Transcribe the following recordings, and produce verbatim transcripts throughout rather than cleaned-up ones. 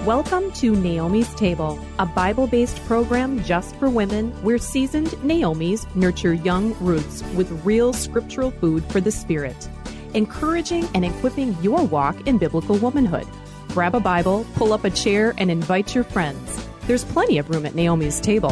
Welcome to Naomi's Table, a Bible-based program just for women where seasoned Naomis nurture young Ruths with real scriptural food for the spirit, encouraging and equipping your walk in biblical womanhood. Grab a Bible, pull up a chair, and invite your friends. There's plenty of room at Naomi's Table.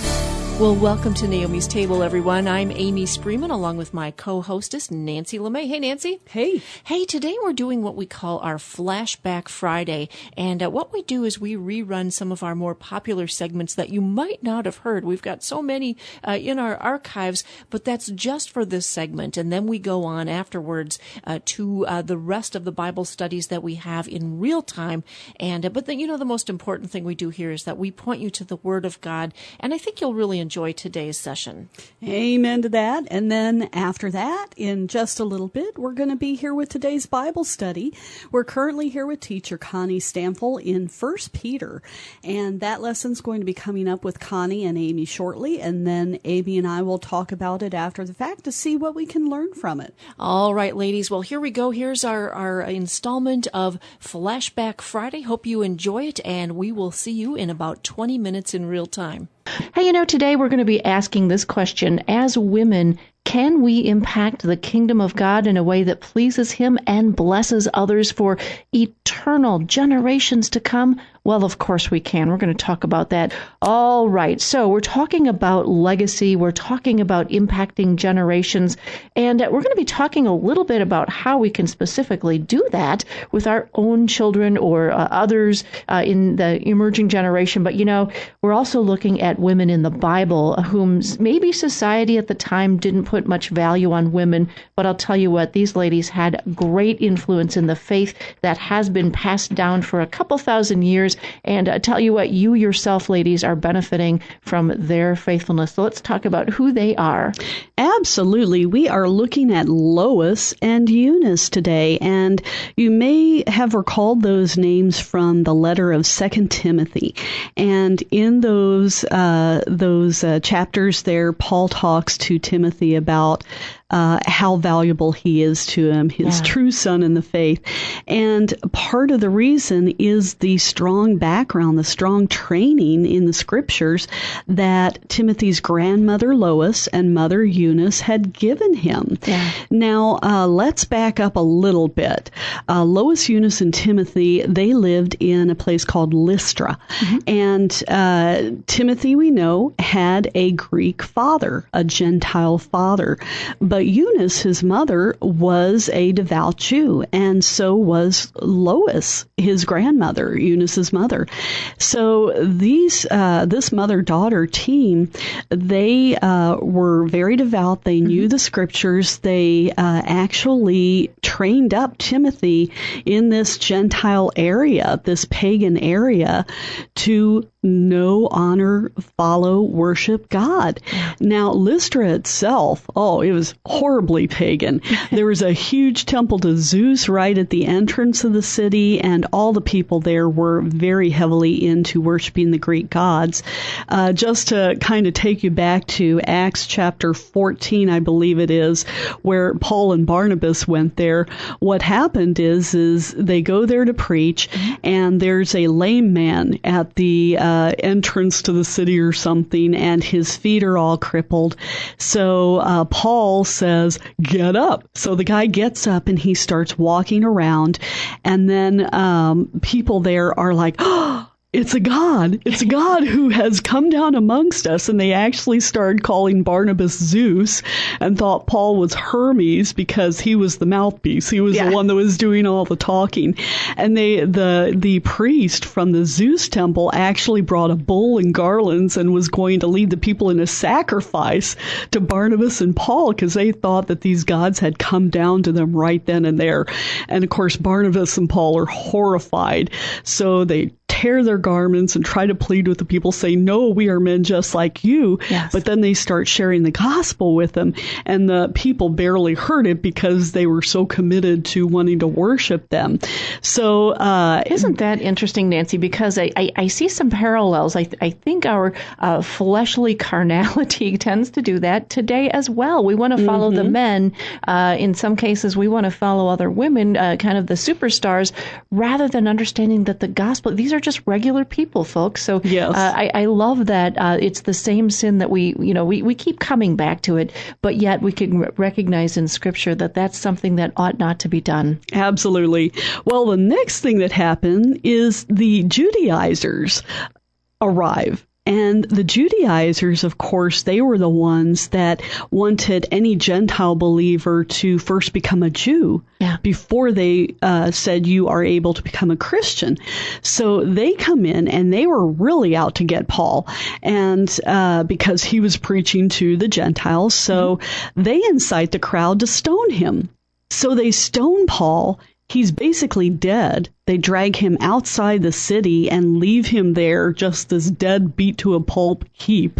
Well, welcome to Naomi's Table, everyone. I'm Amy Spreeman, along with my co-hostess, Nancy LeMay. Hey, Nancy. Hey. Hey, today we're doing what we call our Flashback Friday. And uh, what we do is we rerun some of our more popular segments that you might not have heard. We've got so many uh, in our archives, but that's just for this segment. And then we go on afterwards uh, to uh, the rest of the Bible studies that we have in real time. And uh, But, the, you know, the most important thing we do here is that we point you to the Word of God. And I think you'll really enjoy enjoy today's session. Amen to that. And then after that, in just a little bit, we're going to be here with today's Bible study. We're currently here with teacher Connie Stamfel in First Peter. And that lesson's going to be coming up with Connie and Amy shortly. And then Amy and I will talk about it after the fact to see what we can learn from it. All right, ladies. Well, here we go. Here's our, our installment of Flashback Friday. Hope you enjoy it. And we will see you in about twenty minutes in real time. Hey, you know, today we're going to be asking this question. As women, can we impact the kingdom of God in a way that pleases Him and blesses others for eternal generations to come? Well, of course we can. We're going to talk about that. All right. So we're talking about legacy. We're talking about impacting generations. And we're going to be talking a little bit about how we can specifically do that with our own children or uh, others uh, in the emerging generation. But, you know, we're also looking at women in the Bible whom maybe society at the time didn't put much value on women. But I'll tell you what, these ladies had great influence in the faith that has been passed down for a couple thousand years. And I tell you what, you yourself, ladies, are benefiting from their faithfulness. So let's talk about who they are. Absolutely. We are looking at Lois and Eunice today. And you may have recalled those names from the letter of Second Timothy. And in those uh, those uh, chapters there, Paul talks to Timothy about Uh, how valuable he is to him, his yeah. true son in the faith. And part of the reason is the strong background, the strong training in the scriptures that Timothy's grandmother Lois and mother Eunice had given him. Yeah. Now, uh, let's back up a little bit. Uh, Lois, Eunice, and Timothy, they lived in a place called Lystra. Mm-hmm. And uh, Timothy, we know, had a Greek father, a Gentile father. But Eunice, his mother, was a devout Jew, and so was Lois, his grandmother, Eunice's mother. So these, uh, this mother-daughter team, they uh, were very devout. They knew mm-hmm. the scriptures. They uh, actually trained up Timothy in this Gentile area, this pagan area, to know, honor, follow, worship God. Now, Lystra itself, oh, it was horribly pagan. There was a huge temple to Zeus right at the entrance of the city, and all the people there were very heavily into worshiping the Greek gods. Uh, just to kind of take you back to Acts chapter fourteen, I believe it is, where Paul and Barnabas went there, what happened is, is they go there to preach, and there's a lame man at the uh, Uh, entrance to the city or something, and his feet are all crippled. So uh, Paul says, get up. So the guy gets up and he starts walking around, and then um, people there are like, oh, it's a God. It's a God who has come down amongst us. And they actually started calling Barnabas Zeus and thought Paul was Hermes because he was the mouthpiece. He was yeah. the one that was doing all the talking. And they, the, the priest from the Zeus temple actually brought a bull and garlands and was going to lead the people in a sacrifice to Barnabas and Paul because they thought that these gods had come down to them right then and there. And of course, Barnabas and Paul are horrified. So they tear their garments and try to plead with the people, say, no, we are men just like you. Yes. But then they start sharing the gospel with them, and the people barely heard it because they were so committed to wanting to worship them. So uh, isn't that interesting, Nancy? Because I, I, I see some parallels. I, th- I think our uh, fleshly carnality tends to do that today as well. We want to follow mm-hmm. the men. Uh, in some cases, we want to follow other women, uh, kind of the superstars, rather than understanding that the gospel, these are just just regular people, folks. So yes. uh, I, I love that uh, it's the same sin that we, you know, we, we keep coming back to it, but yet we can recognize in Scripture that that's something that ought not to be done. Absolutely. Well, the next thing that happened is the Judaizers arrive. And the Judaizers, of course, they were the ones that wanted any Gentile believer to first become a Jew yeah. before they uh, said you are able to become a Christian. So they come in and they were really out to get Paul, and uh, because he was preaching to the Gentiles. So mm-hmm. they incite the crowd to stone him. So they stone Paul. He's basically dead. They drag him outside the city and leave him there just as dead, beat to a pulp heap.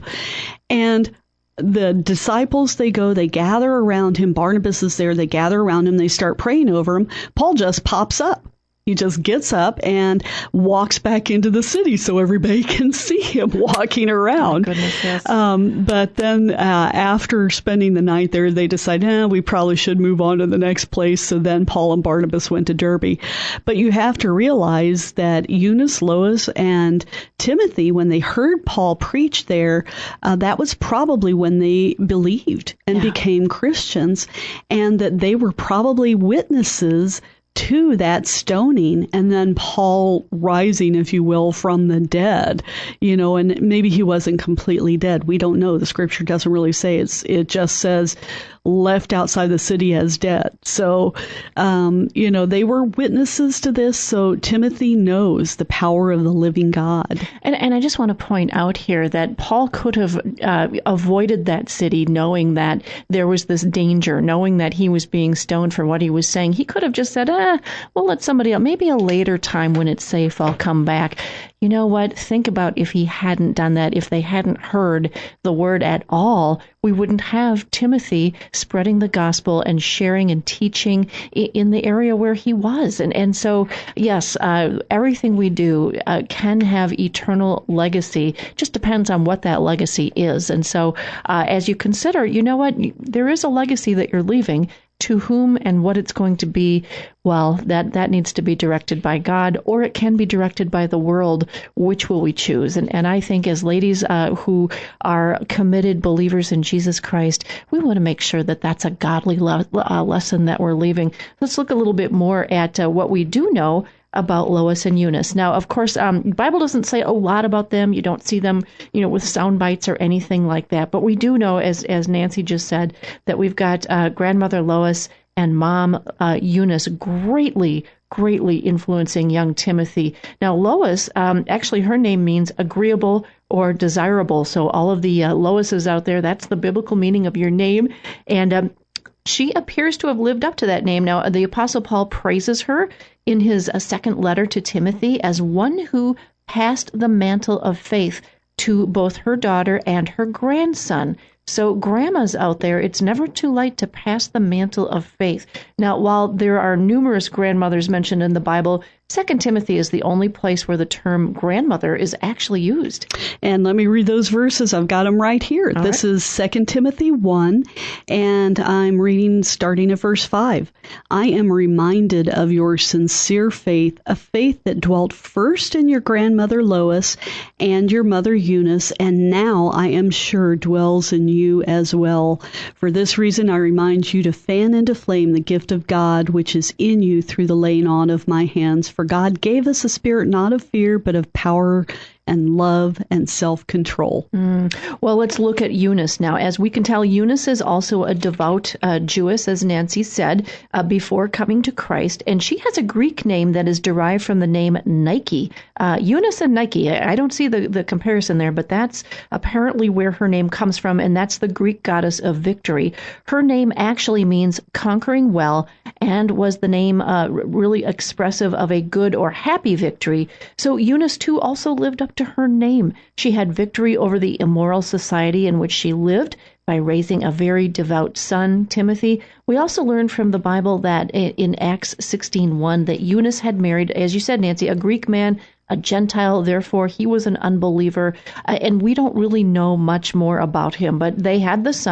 And the disciples, they go, they gather around him. Barnabas is there. They gather around him. They start praying over him. Paul just pops up. He just gets up and walks back into the city so everybody can see him walking around. Oh, goodness, yes. Um, but then uh, after spending the night there, they decide, eh, we probably should move on to the next place. So then Paul and Barnabas went to Derbe. But you have to realize that Eunice, Lois, and Timothy, when they heard Paul preach there, uh, that was probably when they believed and yeah. became Christians, and that they were probably witnesses to that stoning, and then Paul rising, if you will, from the dead, you know, and maybe he wasn't completely dead. We don't know. The Scripture doesn't really say. It's, it just says left outside the city as dead. So, um, you know, they were witnesses to this. So Timothy knows the power of the living God. And, and I just want to point out here that Paul could have uh, avoided that city knowing that there was this danger, knowing that he was being stoned for what he was saying. He could have just said, ah, well, let somebody else, maybe a later time when it's safe, I'll come back. You know what? Think about if he hadn't done that, if they hadn't heard the word at all, we wouldn't have Timothy spreading the gospel and sharing and teaching in the area where he was. And and so, yes, uh, everything we do uh, can have eternal legacy. Just depends on what that legacy is. And so uh, as you consider, you know what? There is a legacy that you're leaving. To whom and what it's going to be, well, that, that needs to be directed by God, or it can be directed by the world. Which will we choose? And and I think as ladies uh, who are committed believers in Jesus Christ, we want to make sure that that's a godly le- uh, lesson that we're leaving. Let's look a little bit more at uh, what we do know about Lois and Eunice. Now, of course, um, the Bible doesn't say a lot about them. You don't see them, you know, with sound bites or anything like that. But we do know, as as Nancy just said, that we've got uh, grandmother Lois and mom uh, Eunice greatly, greatly influencing young Timothy. Now, Lois, um, actually, her name means agreeable or desirable. So all of the uh, Loises out there, that's the biblical meaning of your name. And um, she appears to have lived up to that name. Now, the Apostle Paul praises her in his uh, second letter to Timothy as one who passed the mantle of faith to both her daughter and her grandson. So grandmas out there, it's never too late to pass the mantle of faith. Now, while there are numerous grandmothers mentioned in the Bible, Second Timothy is the only place where the term grandmother is actually used. And let me read those verses. I've got them right here. All this right. is Second Timothy one, and I'm reading starting at verse five. I am reminded of your sincere faith, a faith that dwelt first in your grandmother Lois and your mother Eunice, and now I am sure dwells in you as well. For this reason I remind you to fan into flame the gift of God which is in you through the laying on of my hands. For God gave us a spirit not of fear, but of power and love and self-control. Mm. Well, let's look at Eunice now. As we can tell, Eunice is also a devout uh, Jewess, as Nancy said, uh, before coming to Christ. And she has a Greek name that is derived from the name Nike. Uh, Eunice and Nike, I don't see the, the comparison there, but that's apparently where her name comes from, and that's the Greek goddess of victory. Her name actually means conquering well, and was the name uh, really expressive of a good or happy victory. So Eunice, too, also lived up to her name. She had victory over the immoral society in which she lived by raising a very devout son, Timothy. We also learn from the Bible that in Acts sixteen one that Eunice had married, as you said, Nancy, a Greek man, a Gentile, therefore he was an unbeliever, uh, and we don't really know much more about him, but they had the son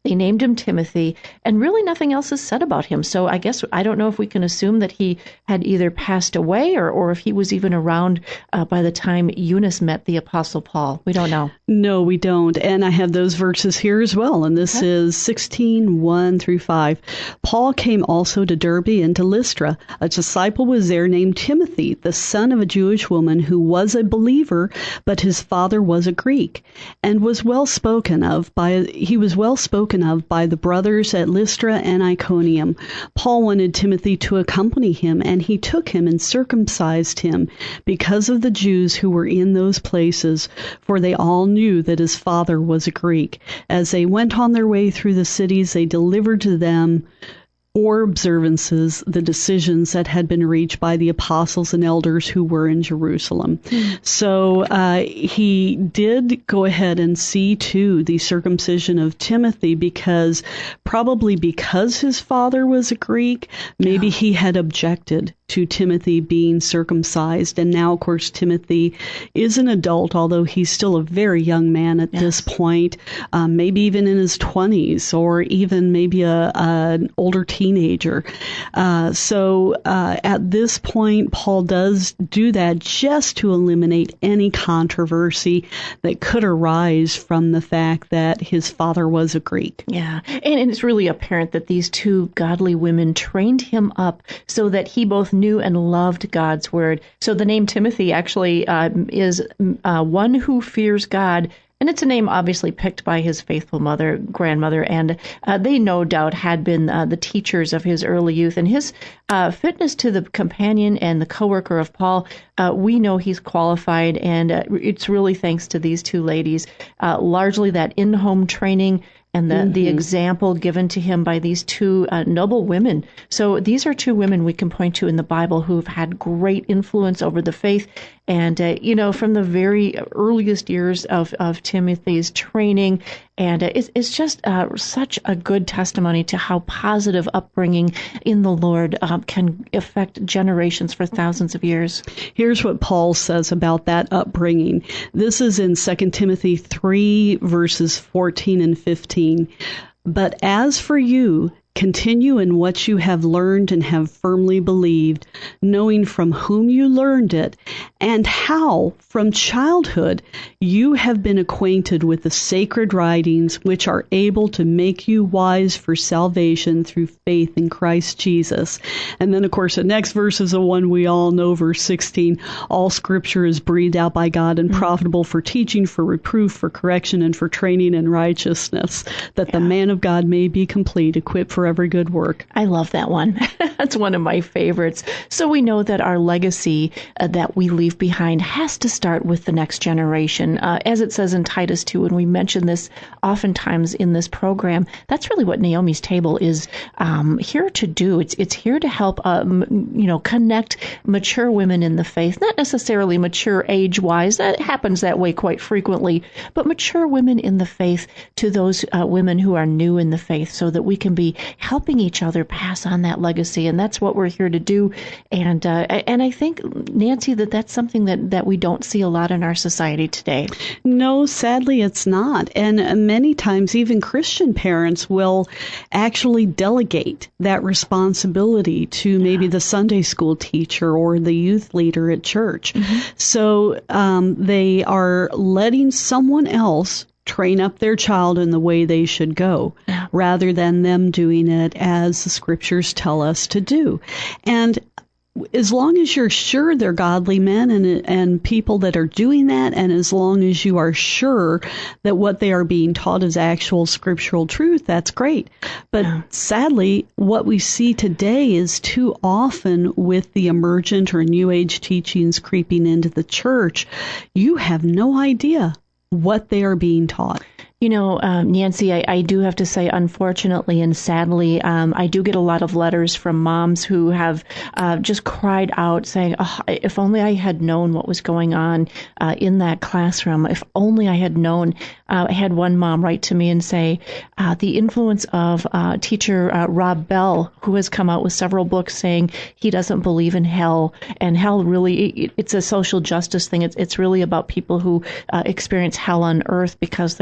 They named him Timothy, and really nothing else is said about him. So I guess I don't know if we can assume that he had either passed away or, or if he was even around uh, by the time Eunice met the Apostle Paul. We don't know. No, we don't. And I have those verses here as well. And this okay. is sixteen, one through five. Paul came also to Derbe and to Lystra. A disciple was there named Timothy, the son of a Jewish woman who was a believer, but his father was a Greek, and was well spoken of by he was well spoken of by the brothers at Lystra and Iconium. Paul wanted Timothy to accompany him, and he took him and circumcised him because of the Jews who were in those places, for they all knew that his father was a Greek. As they went on their way through the cities, they delivered to them or observances the decisions that had been reached by the apostles and elders who were in Jerusalem. Mm. So uh, he did go ahead and see to the circumcision of Timothy because probably because his father was a Greek, maybe yeah. he had objected to Timothy being circumcised. And now, of course, Timothy is an adult, although he's still a very young man at yes. this point, um, maybe even in his twenties or even maybe a, a an older teenager. Uh, so uh, at this point, Paul does do that just to eliminate any controversy that could arise from the fact that his father was a Greek. Yeah, and, and it's really apparent that these two godly women trained him up so that he both knew and loved God's word. So the name Timothy actually uh, is uh, one who fears God. And it's a name obviously picked by his faithful mother, grandmother, and uh, they no doubt had been uh, the teachers of his early youth. And his uh, fitness to the companion and the co-worker of Paul, uh, we know he's qualified, and uh, it's really thanks to these two ladies, uh, largely that in-home training and the, mm-hmm. the example given to him by these two uh, noble women. So these are two women we can point to in the Bible who've had great influence over the faith. And, uh, you know, from the very earliest years of, of Timothy's training, and uh, it's, it's just uh, such a good testimony to how positive upbringing in the Lord uh, can affect generations for thousands of years. Here's what Paul says about that upbringing. This is in Second Timothy three, verses fourteen and fifteen. But as for you, continue in what you have learned and have firmly believed, knowing from whom you learned it, and how from childhood you have been acquainted with the sacred writings, which are able to make you wise for salvation through faith in Christ Jesus. And then, of course, the next verse is the one we all know, verse sixteen. All Scripture is breathed out by God and mm-hmm. profitable for teaching, for reproof, for correction, and for training in righteousness, that yeah. the man of God may be complete, equipped for every good work. I love that one. That's one of my favorites. So we know that our legacy uh, that we leave behind has to start with the next generation. Uh, as it says in Titus two, and we mention this oftentimes in this program, that's really what Naomi's Table is um, here to do. It's it's here to help um, you know connect mature women in the faith, not necessarily mature age-wise. That happens that way quite frequently, but mature women in the faith to those uh, women who are new in the faith, so that we can be helping each other pass on that legacy. And that's what we're here to do. And uh, and I think, Nancy, that that's something that, that we don't see a lot in our society today. No, sadly, it's not. And many times even Christian parents will actually delegate that responsibility to maybe yeah. the Sunday school teacher or the youth leader at church. Mm-hmm. So um, they are letting someone else train up their child in the way they should go, yeah. rather than them doing it as the Scriptures tell us to do. And as long as you're sure they're godly men and and people that are doing that, and as long as you are sure that what they are being taught is actual scriptural truth, that's great. But yeah. sadly, what we see today is too often with the emergent or New Age teachings creeping into the church, you have no idea what they are being taught. You know, um, Nancy, I, I do have to say, unfortunately and sadly, um, I do get a lot of letters from moms who have uh, just cried out saying, oh, if only I had known what was going on uh, in that classroom. If only I had known. Uh, I had one mom write to me and say, uh, the influence of uh, teacher uh, Rob Bell, who has come out with several books saying he doesn't believe in hell. And hell really, it, it's a social justice thing. It's, it's really about people who uh, experience hell on earth because they're poor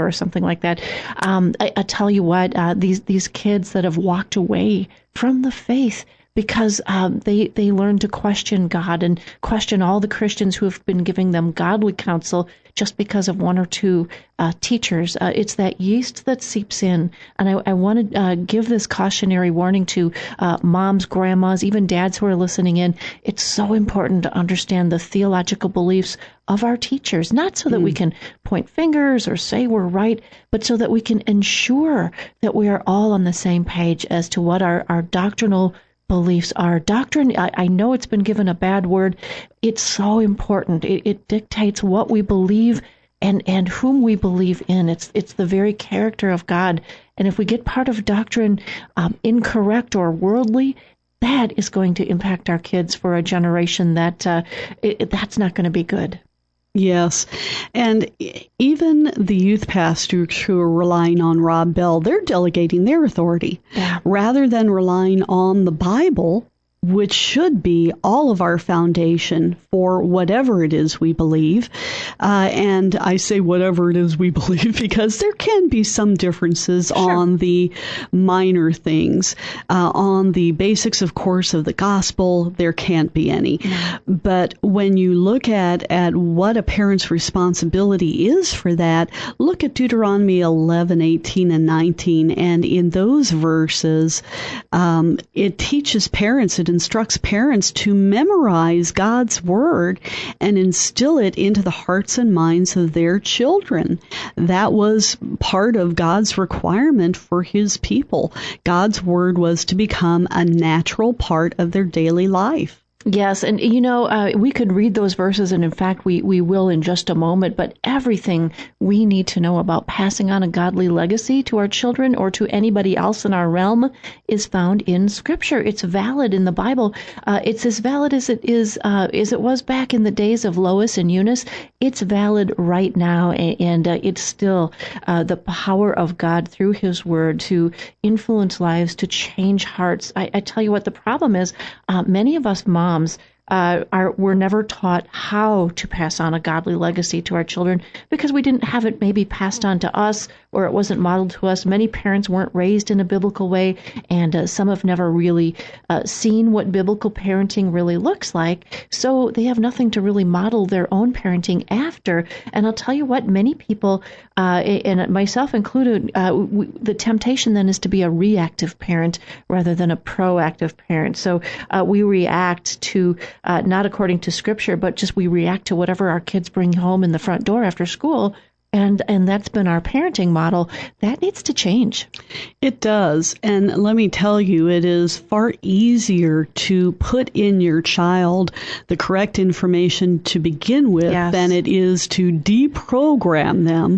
or something like that. Um, I, I tell you what, uh, these these kids that have walked away from the faith because um, they they learn to question God and question all the Christians who have been giving them godly counsel just because of one or two uh, teachers. Uh, it's that yeast that seeps in. And I, I want to uh, give this cautionary warning to uh, moms, grandmas, even dads who are listening in. It's so important to understand the theological beliefs of our teachers, not so that mm. we can point fingers or say we're right, but so that we can ensure that we are all on the same page as to what our, our doctrinal beliefs are. Doctrine, I, I know it's been given a bad word. It's so important. It, it dictates what we believe and, and whom we believe in. It's it's the very character of God. And if we get part of doctrine um, incorrect or worldly, that is going to impact our kids for a generation that uh, it, that's not going to be good. Yes. And even the youth pastors who are relying on Rob Bell, they're delegating their authority yeah. rather than relying on the Bible, which should be all of our foundation for whatever it is we believe. Uh, and I say whatever it is we believe because there can be some differences sure. on the minor things. Uh, on the basics, of course, of the gospel, there can't be any. Mm-hmm. But when you look at, at what a parent's responsibility is for that, look at Deuteronomy eleven, eighteen, and nineteen. And in those verses, um, it teaches parents, it instructs parents to memorize God's word and instill it into the hearts and minds of their children. That was part of God's requirement for his people. God's word was to become a natural part of their daily life. Yes, and you know, uh, we could read those verses, and in fact, we, we will in just a moment, but everything we need to know about passing on a godly legacy to our children or to anybody else in our realm is found in Scripture. It's valid in the Bible. Uh, it's as valid as it is uh, as it was back in the days of Lois and Eunice. It's valid right now, and, and uh, it's still uh, the power of God through His Word to influence lives, to change hearts. I, I tell you what, the problem is, uh, many of us moms Moms uh, are were never taught how to pass on a godly legacy to our children because we didn't have it maybe passed on to us or it wasn't modeled to us. Many parents weren't raised in a biblical way, and uh, some have never really uh, seen what biblical parenting really looks like, so they have nothing to really model their own parenting after. And I'll tell you what, many people, uh, and myself included, uh, we, the temptation then is to be a reactive parent rather than a proactive parent. So uh, we react to, uh, not according to Scripture, but just we react to whatever our kids bring home in the front door after school. And and that's been our parenting model. That needs to change. It does. And let me tell you, it is far easier to put in your child the correct information to begin with yes. than it is to deprogram them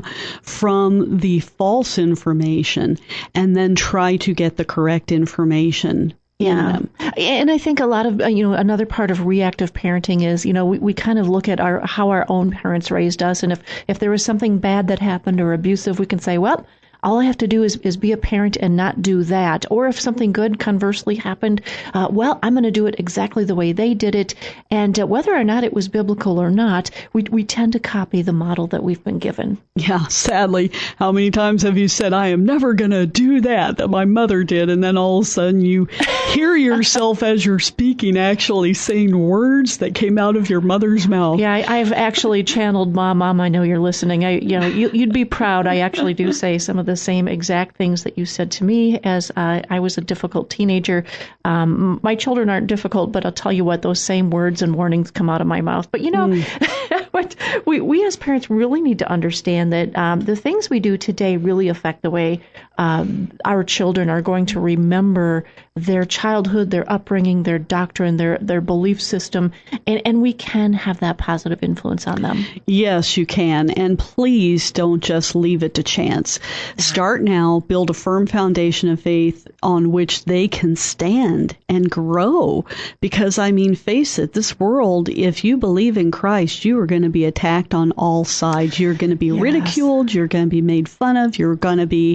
from the false information and then try to get the correct information. Yeah. And I think a lot of, you know, another part of reactive parenting is, you know, we, we kind of look at our how our own parents raised us. And if, if there was something bad that happened or abusive, we can say, well, all I have to do is, is be a parent and not do that. Or if something good conversely happened, uh, well, I'm going to do it exactly the way they did it. And uh, whether or not it was biblical or not, we we tend to copy the model that we've been given. Yeah, sadly, how many times have you said, I am never going to do that, that my mother did, and then all of a sudden you hear yourself as you're speaking actually saying words that came out of your mother's mouth. Yeah, I, I've actually channeled Mom, Mom, I know you're listening. I, you know, you, you'd be proud. I actually do say some of the same exact things that you said to me as uh, I was a difficult teenager. Um, my children aren't difficult, but I'll tell you what, those same words and warnings come out of my mouth. But you know, mm. what we, we as parents really need to understand that um, the things we do today really affect the way um, our children are going to remember their childhood, their upbringing, their doctrine, their their belief system, and, and we can have that positive influence on them. Yes, you can. And please don't just leave it to chance. Start now, build a firm foundation of faith on which they can stand and grow. Because, I mean, face it, this world, if you believe in Christ, you are going to be attacked on all sides. You're going to be yes. ridiculed. You're going to be made fun of. You're going to be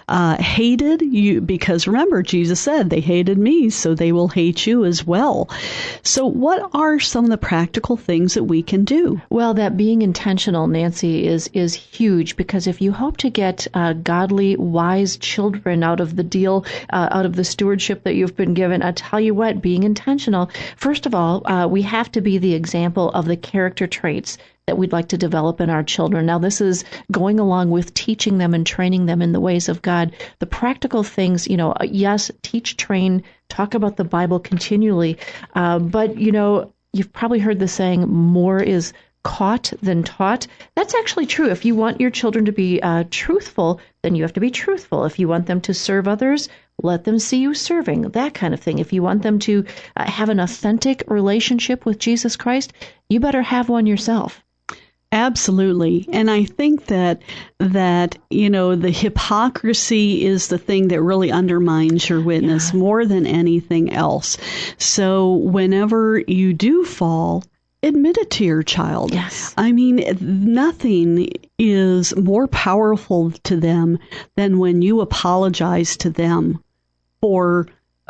uh, hated, you because remember, Jesus said, they hated me, so they will hate you as well. So what are some of the practical things that we can do? Well, that being intentional, Nancy, is is huge, because if you hope to get uh, godly, wise children out of the deal, uh, out of the stewardship that you've been given, I tell you what, being intentional, first of all, uh, we have to be the example of the character traits that we'd like to develop in our children. Now, this is going along with teaching them and training them in the ways of God. The practical things, you know, yes, teach, train, talk about the Bible continually. Uh, but, you know, you've probably heard the saying, more is caught than taught. That's actually true. If you want your children to be uh, truthful, then you have to be truthful. If you want them to serve others, let them see you serving, that kind of thing. If you want them to uh, have an authentic relationship with Jesus Christ, you better have one yourself. Absolutely. And I think that, that, you know, the hypocrisy is the thing that really undermines your witness yeah. more than anything else. So whenever you do fall, admit it to your child. Yes. I mean, nothing is more powerful to them than when you apologize to them for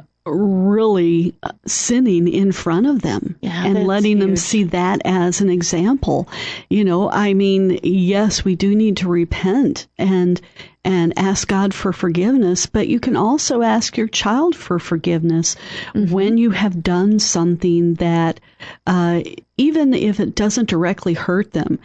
really sinning in front of them yeah, and letting huge. them see that as an example. You know, I mean, yes, we do need to repent and and ask God for forgiveness, but you can also ask your child for forgiveness mm-hmm. when you have done something that, uh, even if it doesn't directly hurt them,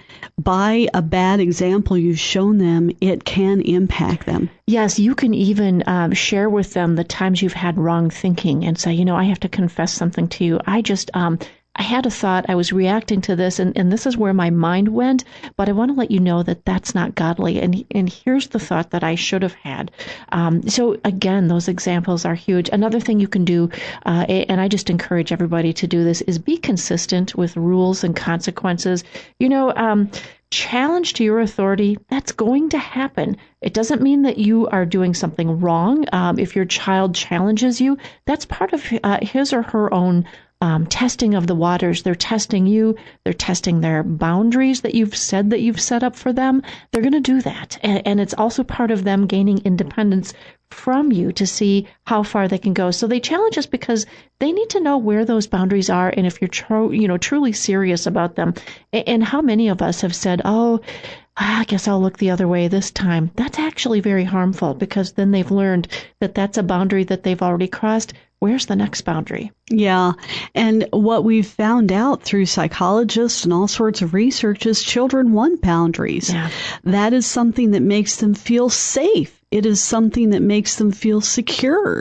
by a bad example you've shown them, it can impact them. Yes, you can even um, share with them the times you've had wrong thinking and say, you know, I have to confess something to you. I just, um, I had a thought, I was reacting to this, and, and this is where my mind went, but I want to let you know that that's not godly, and and here's the thought that I should have had. Um, so again, those examples are huge. Another thing you can do, uh, and I just encourage everybody to do this, is be consistent with rules and consequences. You know, um, challenge to your authority, that's going to happen. It doesn't mean that you are doing something wrong. Um, if your child challenges you, that's part of uh, his or her own Um, testing of the waters. They're testing you. They're testing their boundaries that you've said that you've set up for them. They're going to do that. And, and it's also part of them gaining independence from you to see how far they can go. So they challenge us because they need to know where those boundaries are and if you're tro- you know, truly serious about them. And, and how many of us have said, oh, I guess I'll look the other way this time. That's actually very harmful, because then they've learned that that's a boundary that they've already crossed. Where's the next boundary? Yeah. And what we've found out through psychologists and all sorts of research is children want boundaries. Yeah. That is something that makes them feel safe. It is something that makes them feel secure.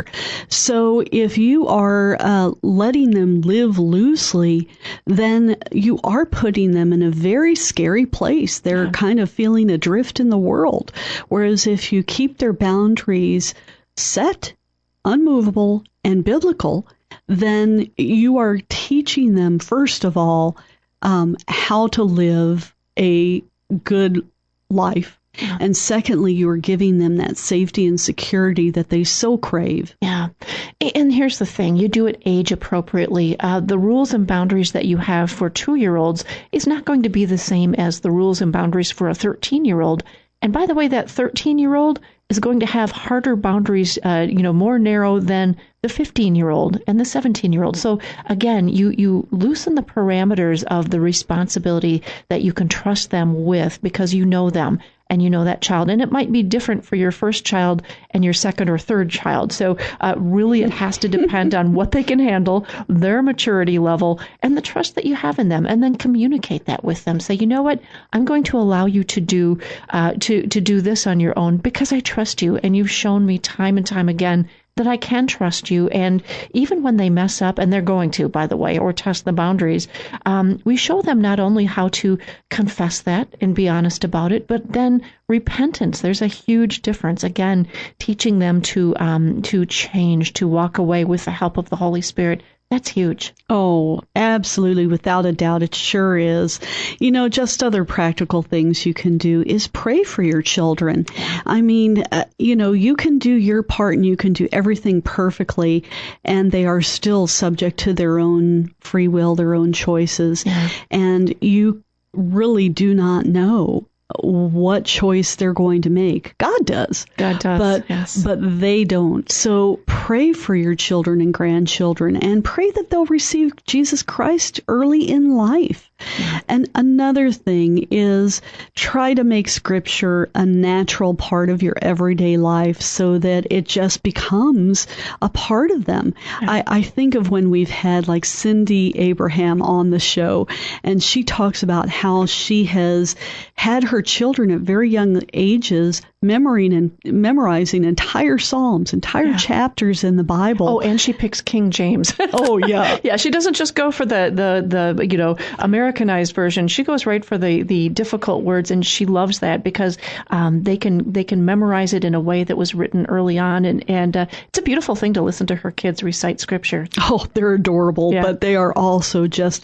So if you are uh, letting them live loosely, then you are putting them in a very scary place. They're yeah. kind of feeling adrift in the world. Whereas if you keep their boundaries set, unmovable, and biblical, then you are teaching them, first of all, um, how to live a good life. Yeah. And secondly, you are giving them that safety and security that they so crave. Yeah. And here's the thing. You do it age appropriately. Uh, the rules and boundaries that you have for two-year-olds is not going to be the same as the rules and boundaries for a thirteen-year-old. And by the way, that thirteen-year-old is going to have harder boundaries, uh, you know, more narrow than the fifteen-year-old and the seventeen-year-old. So again, you, you loosen the parameters of the responsibility that you can trust them with, because you know them and you know that child. And it might be different for your first child and your second or third child. So uh, really it has to depend on what they can handle, their maturity level, and the trust that you have in them. And then communicate that with them. Say, you know what, I'm going to allow you to do uh, to, to do this on your own because I trust you. And you've shown me time and time again that I can trust you. And even when they mess up, and they're going to, by the way, or test the boundaries, um, we show them not only how to confess that and be honest about it, but then repentance. There's a huge difference. Again, teaching them to um, to change, to walk away with the help of the Holy Spirit. That's huge. Oh, absolutely. Without a doubt, it sure is. You know, just other practical things you can do is pray for your children. I mean, uh, you know, you can do your part and you can do everything perfectly, and they are still subject to their own free will, their own choices. Yeah. And you really do not know what choice they're going to make. God does. God does, but, yes. But they don't. So pray for your children and grandchildren, and pray that they'll receive Jesus Christ early in life. Yeah. And another thing is try to make Scripture a natural part of your everyday life so that it just becomes a part of them. Yeah. I, I think of when we've had like Cindy Abraham on the show, and she talks about how she has had her children at very young ages memorizing and memorizing entire Psalms, entire yeah. chapters in the Bible. Oh, and she picks King James. Oh, yeah. Yeah, she doesn't just go for the, the, the, you know, Americanized version. She goes right for the, the difficult words, and she loves that because um, they can they can memorize it in a way that was written early on, and, and uh, it's a beautiful thing to listen to her kids recite Scripture. Oh, they're adorable, yeah. but they are also just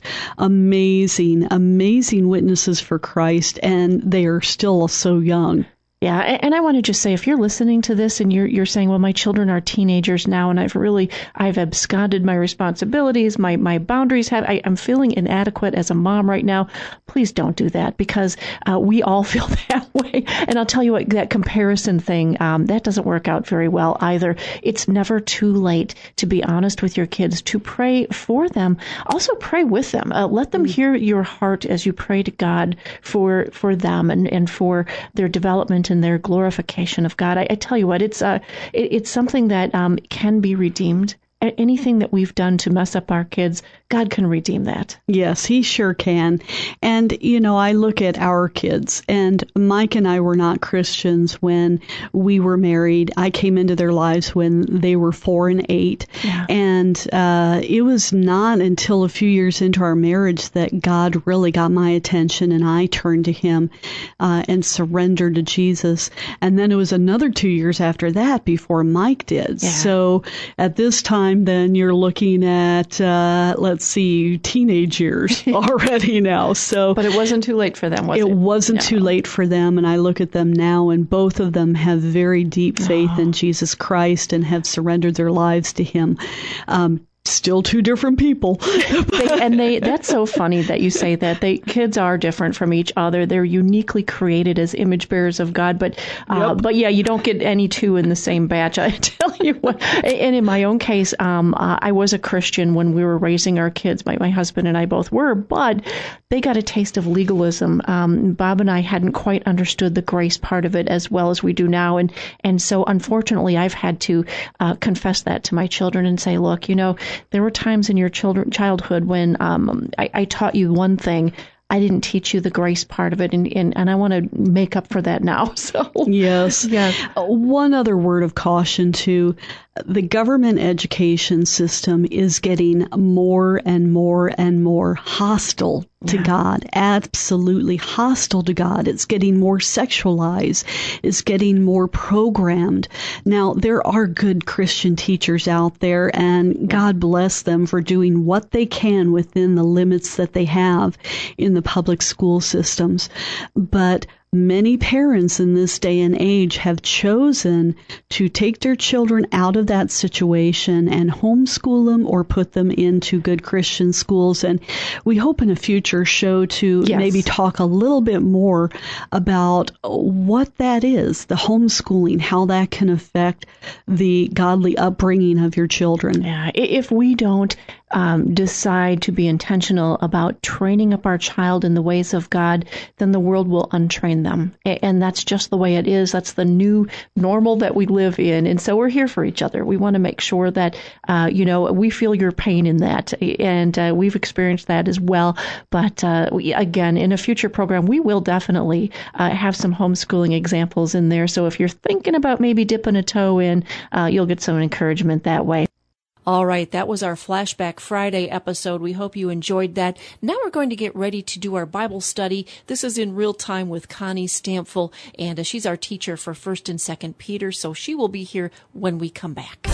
amazing, amazing witnesses for Christ, and they are still so young. Yeah, and I want to just say, if you're listening to this and you're you're saying, well, my children are teenagers now, and I've really, I've absconded my responsibilities, my, my boundaries have, I, I'm feeling inadequate as a mom right now, please don't do that, because uh, we all feel that way. And I'll tell you what, that comparison thing, um, that doesn't work out very well either. It's never too late to be honest with your kids, to pray for them. Also pray with them. Uh, let them hear your heart as you pray to God for for them and, and for their development and their glorification of God. I, I tell you what, it's uh, it, it's something that um, can be redeemed. Anything that we've done to mess up our kids, God can redeem that. Yes, He sure can. And, you know, I look at our kids, and Mike and I were not Christians when we were married. I came into their lives when they were four and eight. Yeah. And uh, it was not until a few years into our marriage that God really got my attention, and I turned to Him uh, and surrendered to Jesus. And then it was another two years after that before Mike did. Yeah. So at this time, then you're looking at, uh, let's see, teenage years already now. So, but it wasn't too late for them, was it? It wasn't no. too late for them, and I look at them now, and both of them have very deep faith oh. in Jesus Christ and have surrendered their lives to Him. Um, Still two different people. they, and they that's so funny that you say that. They kids are different from each other. They're uniquely created as image bearers of God. But uh, yep. but yeah, you don't get any two in the same batch. I tell you what. And in my own case, um, uh, I was a Christian when we were raising our kids. My, my husband and I both were, but they got a taste of legalism. Um, Bob and I hadn't quite understood the grace part of it as well as we do now. And, and so unfortunately, I've had to uh, confess that to my children and say, look, you know, there were times in your children, childhood when um, I, I taught you one thing. I didn't teach you the grace part of it, and, and, and I want to make up for that now. So yes. yes. Uh, one other word of caution, too. The government education system is getting more and more and more hostile to yeah. God, absolutely hostile to God. It's getting more sexualized. It's getting more programmed. Now, there are good Christian teachers out there, and God bless them for doing what they can within the limits that they have in the public school systems. But many parents in this day and age have chosen to take their children out of that situation and homeschool them or put them into good Christian schools. And we hope in a future show to yes. maybe talk a little bit more about what that is, the homeschooling, how that can affect the godly upbringing of your children. Yeah, if we don't Um, decide to be intentional about training up our child in the ways of God, then the world will untrain them. And that's just the way it is. That's the new normal that we live in. And so we're here for each other. We want to make sure that, uh, you know, we feel your pain in that. And uh, we've experienced that as well. But uh, we, again, in a future program, we will definitely uh, have some homeschooling examples in there. So if you're thinking about maybe dipping a toe in, uh, you'll get some encouragement that way. All right, that was our Flashback Friday episode. We hope you enjoyed that. Now we're going to get ready to do our Bible study. This is in real time with Connie Stampfel, and uh, she's our teacher for First and Second Peter, so she will be here when we come back.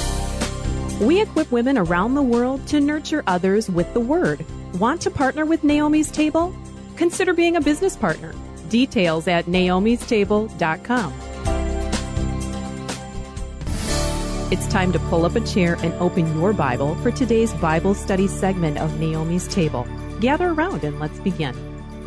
We equip women around the world to nurture others with the Word. Want to partner with Naomi's Table? Consider being a business partner. Details at naomis table dot com. It's time to pull up a chair and open your Bible for today's Bible study segment of Naomi's Table. Gather around and let's begin.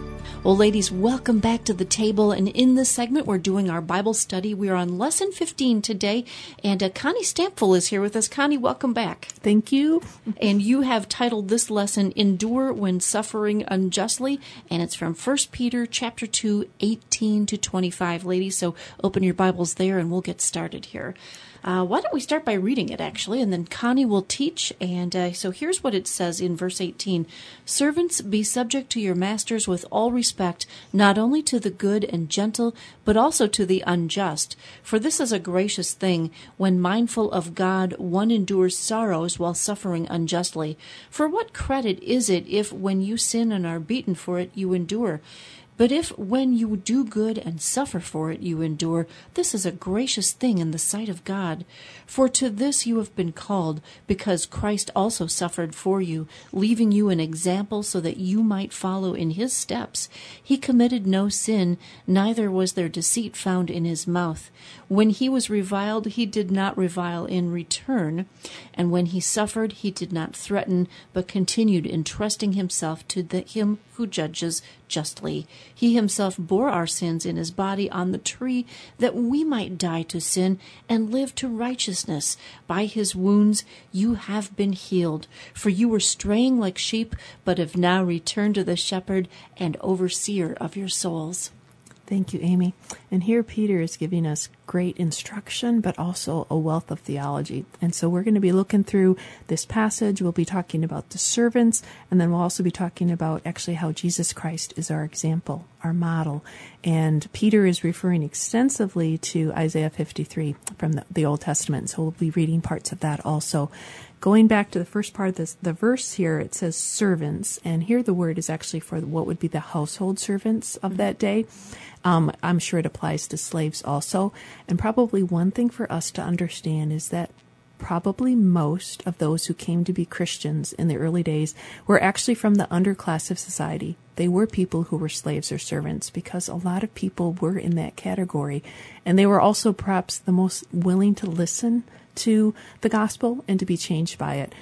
Well, ladies, welcome back to the table. And in this segment, we're doing our Bible study. We are on Lesson fifteen today. And uh, Connie Stampfel is here with us. Connie, welcome back. Thank you. And you have titled this lesson, Endure When Suffering Unjustly. And it's from First Peter chapter two, eighteen to twenty-five, ladies. So open your Bibles there and we'll get started here. Uh, why don't we start by reading it, actually, and then Connie will teach. And uh, so here's what it says in verse eighteen. Servants, be subject to your masters with all respect, not only to the good and gentle, but also to the unjust. For this is a gracious thing, when mindful of God, one endures sorrows while suffering unjustly. For what credit is it if, when you sin and are beaten for it, you endure? But if, when you do good and suffer for it, you endure, this is a gracious thing in the sight of God. For to this you have been called, because Christ also suffered for you, leaving you an example so that you might follow in his steps. He committed no sin, neither was there deceit found in his mouth. When he was reviled, he did not revile in return. And when he suffered, he did not threaten, but continued entrusting himself to the, him who judges justly. He himself bore our sins in his body on the tree, that we might die to sin and live to righteousness. By his wounds you have been healed. For you were straying like sheep, but have now returned to the shepherd and overseer of your souls. Thank you, Amy. And here Peter is giving us great instruction, but also a wealth of theology. And so we're going to be looking through this passage. We'll be talking about the servants, and then we'll also be talking about actually how Jesus Christ is our example, our model. And Peter is referring extensively to Isaiah fifty-three from the, the Old Testament. So we'll be reading parts of that also. Going back to the first part of this, the verse here, it says servants, and here the word is actually for what would be the household servants of that day. Um, I'm sure it applies to slaves also. And probably one thing for us to understand is that probably most of those who came to be Christians in the early days were actually from the underclass of society. They were people who were slaves or servants, because a lot of people were in that category. And they were also perhaps the most willing to listen to the gospel and to be changed by it.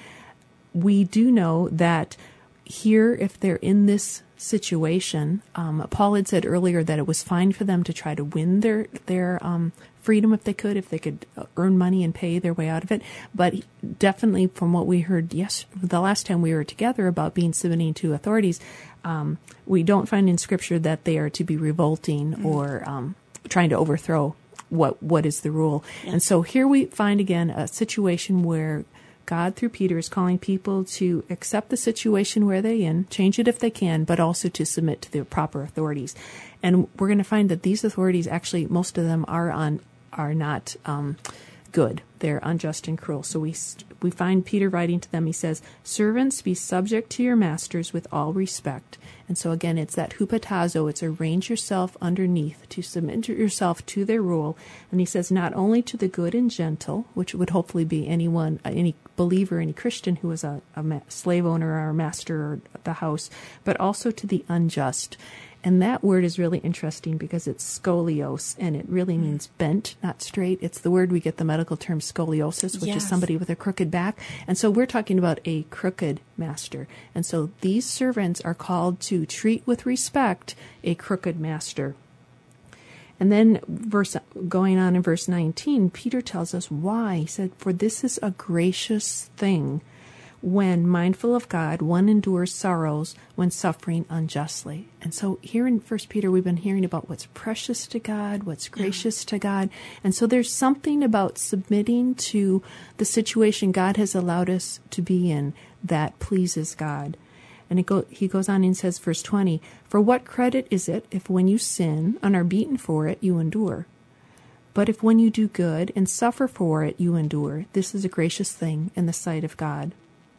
We do know that here, if they're in this situation, um, Paul had said earlier that it was fine for them to try to win their their um, freedom if they could, if they could earn money and pay their way out of it. But definitely, from what we heard yes the last time we were together about being submitting to authorities, um, we don't find in Scripture that they are to be revolting mm-hmm. or um, trying to overthrow what what is the rule. Yeah. And so here we find again a situation where God, through Peter, is calling people to accept the situation where they're in, change it if they can, but also to submit to the proper authorities. And we're going to find that these authorities, actually, most of them are on are not um, good. They're unjust and cruel. So we we find Peter writing to them. He says, "Servants, be subject to your masters with all respect." And so again, it's that hupotazo. It's arrange yourself underneath to submit yourself to their rule. And he says, not only to the good and gentle, which would hopefully be anyone, any believer, any Christian who is a, a slave owner or a master or the house, but also to the unjust. And that word is really interesting because it's scolios, and it really means bent, not straight. It's the word we get the medical term scoliosis, which yes. is somebody with a crooked back. And so we're talking about a crooked master. And so these servants are called to treat with respect a crooked master. And then verse going on in verse nineteen, Peter tells us why. He said, "For this is a gracious thing, when mindful of God, one endures sorrows when suffering unjustly." And so here in First Peter, we've been hearing about what's precious to God, what's gracious yeah. to God. And so there's something about submitting to the situation God has allowed us to be in that pleases God. And it go, he goes on and says, verse twenty, "For what credit is it if when you sin and are beaten for it, you endure? But if when you do good and suffer for it, you endure, this is a gracious thing in the sight of God."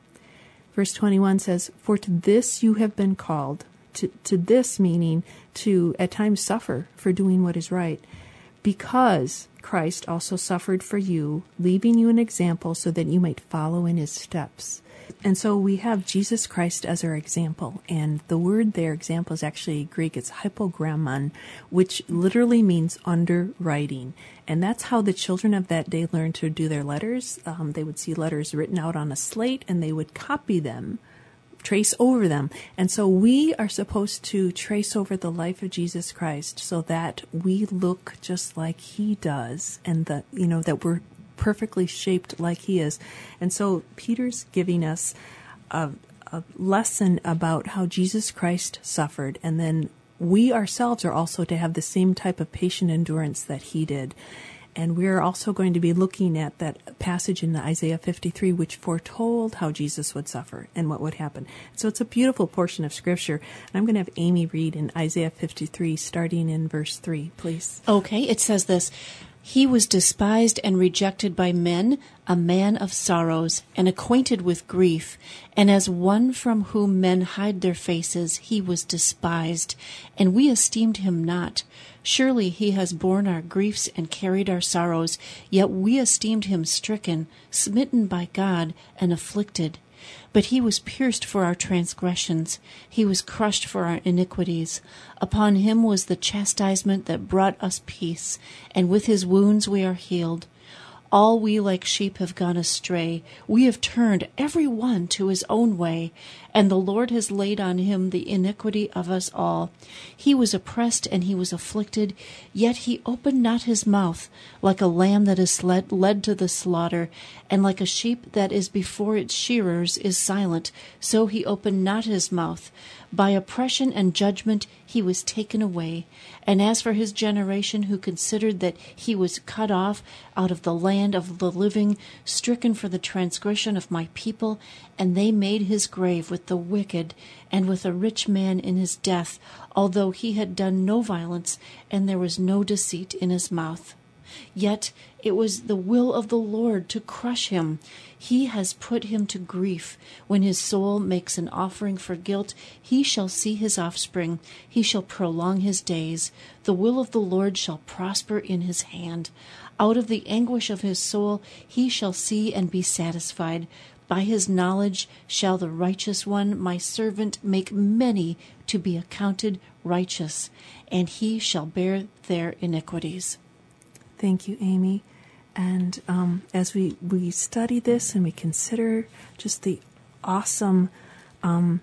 Verse twenty-one says, "For to this you have been called," to, to this meaning to at times suffer for doing what is right, "because Christ also suffered for you, leaving you an example so that you might follow in his steps." And so we have Jesus Christ as our example. And the word there, example, is actually Greek. It's hypogrammon, which literally means underwriting. And that's how the children of that day learned to do their letters. Um, they would see letters written out on a slate, and they would copy them trace over them. And so we are supposed to trace over the life of Jesus Christ so that we look just like he does, and that, you know, that we're perfectly shaped like he is. And so Peter's giving us a, a lesson about how Jesus Christ suffered, and then we ourselves are also to have the same type of patient endurance that he did. And we're also going to be looking at that passage in Isaiah fifty-three, which foretold how Jesus would suffer and what would happen. So it's a beautiful portion of Scripture. And I'm going to have Amy read in Isaiah fifty-three, starting in verse three, please. Okay, it says this: He was despised and rejected by men, a man of sorrows, and acquainted with grief. And as one from whom men hide their faces, he was despised, and we esteemed him not. Surely he has borne our griefs and carried our sorrows, yet we esteemed him stricken, smitten by God, and afflicted. But he was pierced for our transgressions, he was crushed for our iniquities. Upon him was the chastisement that brought us peace, and with his wounds we are healed. All we like sheep have gone astray. We have turned every one to his own way, and the Lord has laid on him the iniquity of us all. He was oppressed and he was afflicted, yet he opened not his mouth. Like a lamb that is led, led to the slaughter, and like a sheep that is before its shearers is silent, so he opened not his mouth. By oppression and judgment he was taken away. And as for his generation, who considered that he was cut off out of the land of the living, stricken for the transgression of my people, and they made his grave with the wicked, and with a rich man in his death, although he had done no violence, and there was no deceit in his mouth. Yet it was the will of the Lord to crush him. He has put him to grief. When his soul makes an offering for guilt, he shall see his offspring. He shall prolong his days. The will of the Lord shall prosper in his hand. Out of the anguish of his soul he shall see and be satisfied. By his knowledge shall the righteous one, my servant, make many to be accounted righteous, and he shall bear their iniquities. Thank you, Amy. And um, as we, we study this and we consider just the awesome um,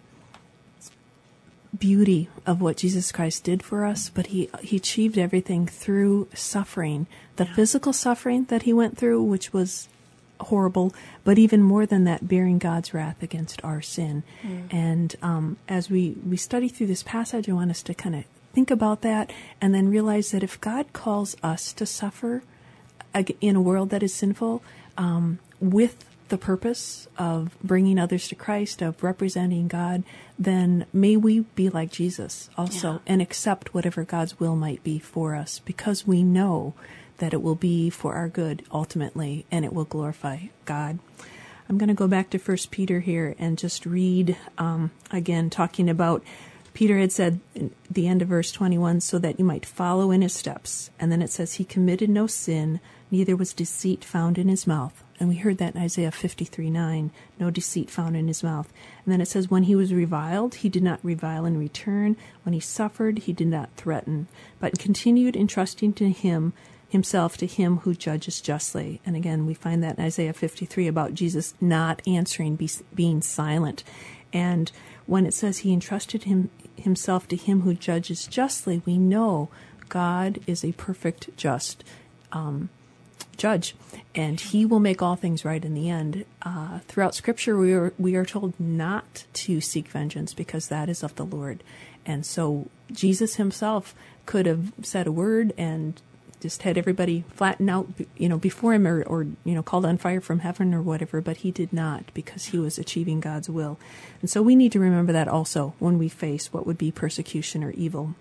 beauty of what Jesus Christ did for us, but he, he achieved everything through suffering. The yeah. physical suffering that he went through, which was horrible, but even more than that, bearing God's wrath against our sin. Mm. And um, as we, we study through this passage, I want us to kind of think about that and then realize that if God calls us to suffer in a world that is sinful, um, with the purpose of bringing others to Christ, of representing God, then may we be like Jesus also, yeah. and accept whatever God's will might be for us, because we know that it will be for our good ultimately, and it will glorify God. I'm going to go back to First Peter here and just read, um, again, talking about Peter had said in the end of verse twenty-one, so that you might follow in his steps. And then it says, he committed no sin, neither was deceit found in his mouth. And we heard that in Isaiah fifty-three nine, no deceit found in his mouth. And then it says, when he was reviled, he did not revile in return. When he suffered, he did not threaten, but continued entrusting to him, himself to him who judges justly. And again, we find that in Isaiah fifty-three about Jesus not answering, be, being silent. And when it says he entrusted him himself to him who judges justly, we know God is a perfect, just um, judge, and he will make all things right in the end. Uh, throughout Scripture, we are we are told not to seek vengeance because that is of the Lord. And so Jesus himself could have said a word and just had everybody flatten out, you know, before him, or, or, you know, called on fire from heaven or whatever, but he did not, because he was achieving God's will. And so we need to remember that also when we face what would be persecution or evil.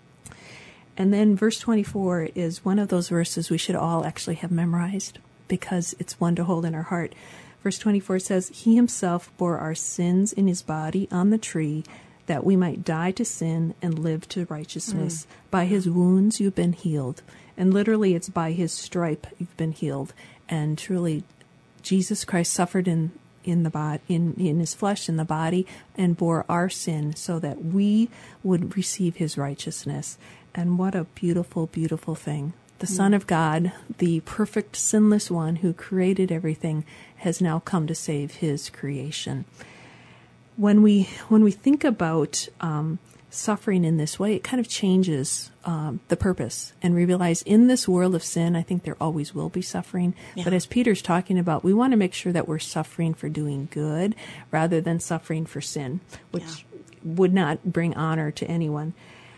And then verse twenty-four is one of those verses we should all actually have memorized, because it's one to hold in our heart. Verse twenty-four says, he himself bore our sins in his body on the tree, that we might die to sin and live to righteousness. Mm. By his wounds you've been healed. And literally it's by his stripe you've been healed. And truly, Jesus Christ suffered in in the body, in, in his flesh, in the body, and bore our sin so that we would receive his righteousness. And what a beautiful, beautiful thing. The Son of God, the perfect, sinless one who created everything, has now come to save his creation. when we when we think about um, suffering in this way, it kind of changes um, the purpose. And we realize in this world of sin, I think there always will be suffering. Yeah. But as Peter's talking about, we want to make sure that we're suffering for doing good rather than suffering for sin, which Yeah. would not bring honor to anyone.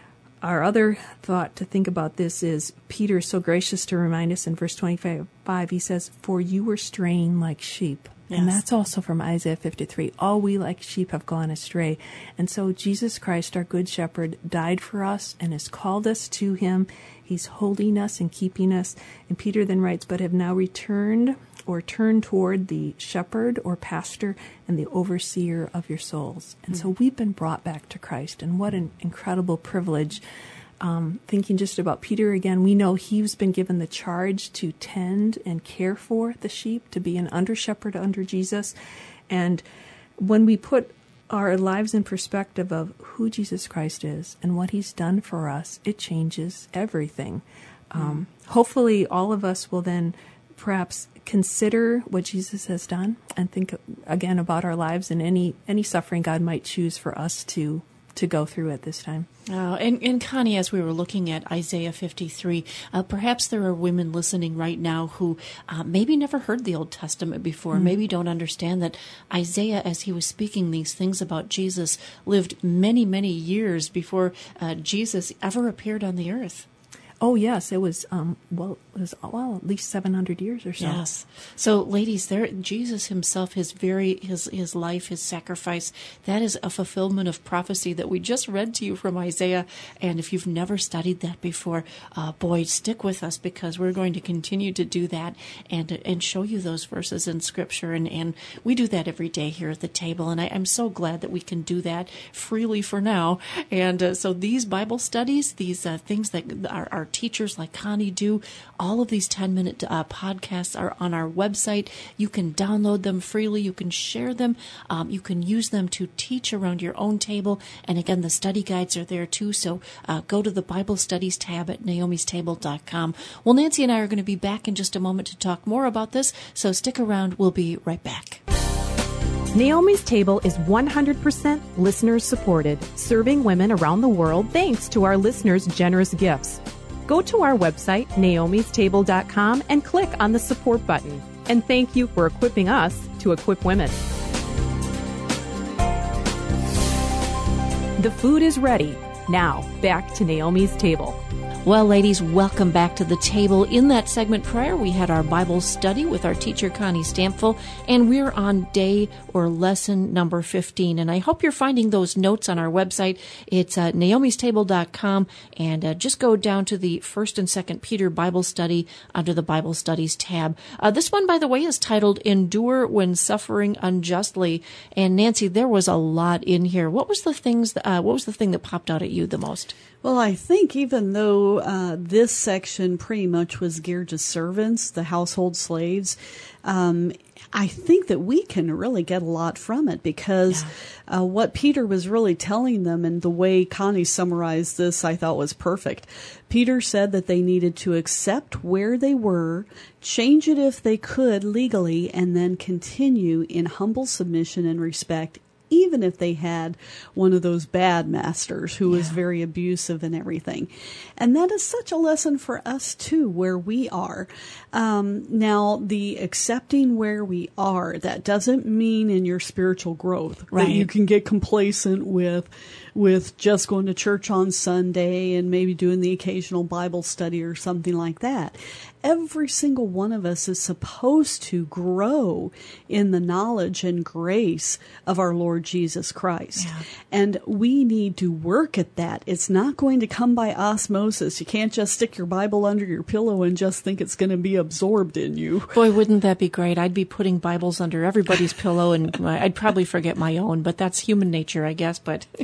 Our other thought to think about this is Peter is so gracious to remind us in verse twenty-five, he says, "For you were straying like sheep." Yes. And that's also from Isaiah fifty-three. All we like sheep have gone astray. And so Jesus Christ, our good shepherd, died for us and has called us to him. He's holding us and keeping us. And Peter then writes, "But have now returned or turned toward the shepherd or pastor and the overseer of your souls." And mm-hmm. so we've been brought back to Christ. And what an incredible privilege. Um, thinking just about Peter again, we know he's been given the charge to tend and care for the sheep, to be an under shepherd under Jesus. And when we put our lives in perspective of who Jesus Christ is and what he's done for us, it changes everything. Um, mm. Hopefully all of us will then perhaps consider what Jesus has done and think again about our lives and any, any suffering God might choose for us to to go through at this time. Uh, and, and Connie, as we were looking at Isaiah fifty-three, uh, perhaps there are women listening right now who uh, maybe never heard the Old Testament before, mm-hmm. maybe don't understand that Isaiah, as he was speaking these things about Jesus, lived many, many years before uh, Jesus ever appeared on the earth. Oh, yes. It was, um, well, it was, well, at least seven hundred years or so. Yes. So, ladies, there, Jesus himself, his very, his, his life, his sacrifice, that is a fulfillment of prophecy that we just read to you from Isaiah. And if you've never studied that before, uh, boy, stick with us because we're going to continue to do that and, and show you those verses in Scripture. And, and we do that every day here at the table. And I, I'm so glad that we can do that freely for now. And uh, so these Bible studies, these uh, things that our, our teachers like Connie do, all of these ten-minute uh, podcasts are on our website. You can download them freely. You can share them. Um, you can use them to teach around your own table. And again, the study guides are there too. So uh, go to the Bible Studies tab at naomis table dot com. Well, Nancy and I are going to be back in just a moment to talk more about this. So stick around. We'll be right back. Naomi's Table is one hundred percent listeners supported, serving women around the world thanks to our listeners' generous gifts. Go to our website, naomis table dot com, and click on the support button. And thank you for equipping us to equip women. The food is ready. Now, back to Naomi's Table. Well, ladies, welcome back to the table. In that segment prior, we had our Bible study with our teacher, Connie Stampfel, and we're on day or lesson number fifteen. And I hope you're finding those notes on our website. It's uh, naomis table dot com, and uh, just go down to the First and Second Peter Bible Study under the Bible Studies tab. Uh, this one, by the way, is titled Endure When Suffering Unjustly. And Nancy, there was a lot in here. What was the things? That, uh, what was the thing that popped out at you the most? Well, I think even though uh, this section pretty much was geared to servants, the household slaves, um, I think that we can really get a lot from it because yeah. uh, what Peter was really telling them and the way Connie summarized this, I thought was perfect. Peter said that they needed to accept where they were, change it if they could legally, and then continue in humble submission and respect, even if they had one of those bad masters who yeah. was very abusive and everything. And that is such a lesson for us, too, where we are. Um, now, the accepting where we are, that doesn't mean in your spiritual growth right. that you can get complacent with with just going to church on Sunday and maybe doing the occasional Bible study or something like that. Every single one of us is supposed to grow in the knowledge and grace of our Lord Jesus Christ. Yeah. And we need to work at that. It's not going to come by osmosis. You can't just stick your Bible under your pillow and just think it's going to be absorbed in you. Boy, wouldn't that be great? I'd be putting Bibles under everybody's pillow, and I'd probably forget my own, but that's human nature, I guess. But oh,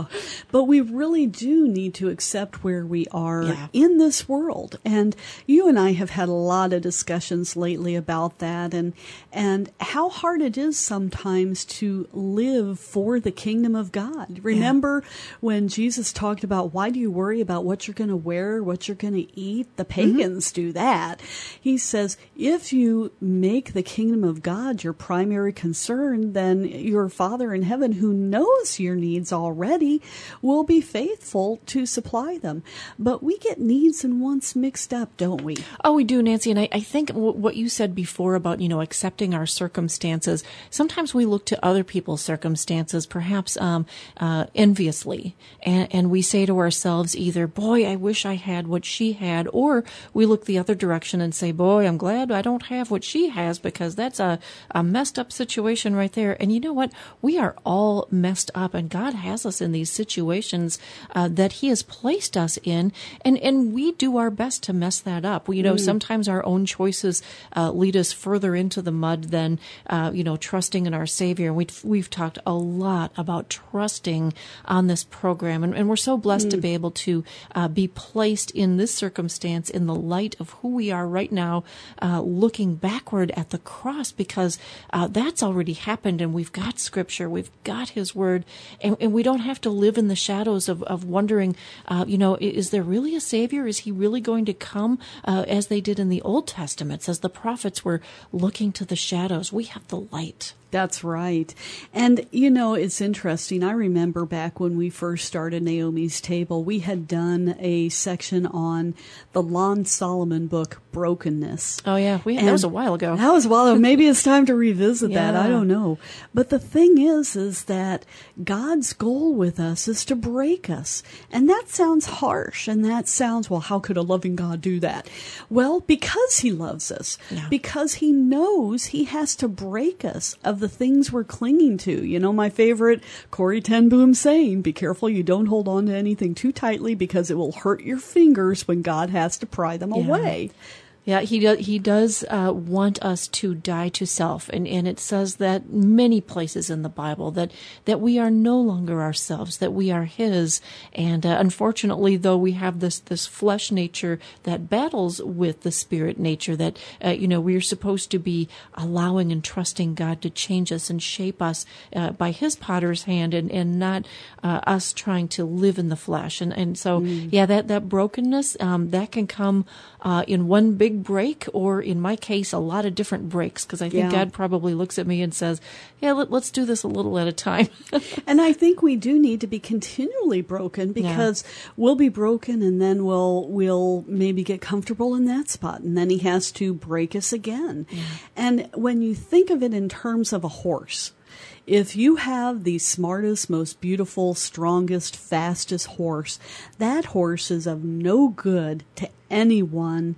But we really do need to accept where we are Yeah. in this world. And you and I have had a lot of discussions lately about that and and how hard it is sometimes to live for the kingdom of God. Remember when Jesus talked about, why do you worry about what you're going to wear, what you're going to eat? The pagans mm-hmm. do that. He says, if you make the kingdom of God your primary concern, then your Father in heaven, who knows your needs already, will be faithful to supply them. But we get needs and wants mixed up, don't we? Oh, we do, Nancy. And I, I think w- what you said before about, you know, accepting our circumstances, sometimes we look to other people's circumstances, perhaps um, uh, enviously, and, and we say to ourselves either, boy, I wish I had what she had, or we look the other direction and say, boy, I'm glad I don't have what she has, because that's a, a messed up situation right there. And you know what? We are all messed up, and God has us in these situations uh, that He has placed us in, and, and we do our best to mess that up. We, you know, mm. sometimes our own choices uh, lead us further into the mud than, uh, you know, trusting in our Savior. And we've, we've talked a lot about trusting on this program, and, and we're so blessed mm. to be able to uh, be placed in this circumstance in the light of who we are right now, uh, looking backward at the cross, because uh, that's already happened, and we've got Scripture, we've got His Word, and, and we don't have to live in the shadows of, of wondering, uh, you know, is there really a Savior? Is He really going to come uh, as they did in the Old Testament, as the prophets were looking to the shadows? We have the light. That's right. And, you know, it's interesting. I remember back when we first started Naomi's Table, we had done a section on the Lon Solomon book, Brokenness. Oh, yeah. We, that was a while ago. That was a while ago. Maybe it's time to revisit yeah. that. I don't know. But the thing is, is that God's goal with us is to break us. And that sounds harsh. And that sounds, well, how could a loving God do that? Well, because He loves us. Yeah. Because He knows He has to break us of the things we're clinging to. You know, my favorite Corrie ten Boom saying, be careful you don't hold on to anything too tightly, because it will hurt your fingers when God has to pry them yeah. away. Yeah, he does, he does uh, want us to die to self, and, and it says that many places in the Bible, that, that we are no longer ourselves, that we are His. And uh, unfortunately, though, we have this, this flesh nature that battles with the spirit nature, that, uh, you know, we're supposed to be allowing and trusting God to change us and shape us uh, by His potter's hand, and, and not uh, us trying to live in the flesh. And, and so, mm. yeah, that, that brokenness, um, that can come uh, in one big break, or in my case, a lot of different breaks, because I think yeah. God probably looks at me and says, yeah, let, let's do this a little at a time. And I think we do need to be continually broken, because yeah. we'll be broken, and then we'll we'll maybe get comfortable in that spot, and then He has to break us again. Yeah. And when you think of it in terms of a horse, if you have the smartest, most beautiful, strongest, fastest horse, that horse is of no good to anyone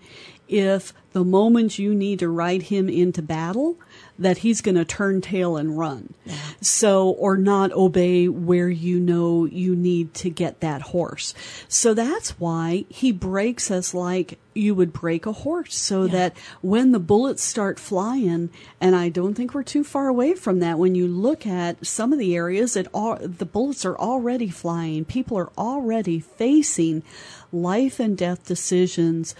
if the moment you need to ride him into battle, that he's going to turn tail and run. Yeah. So, or not obey where you know you need to get that horse. So that's why He breaks us like you would break a horse, so yeah. that when the bullets start flying, and I don't think we're too far away from that, when you look at some of the areas that are, the bullets are already flying, people are already facing life and death decisions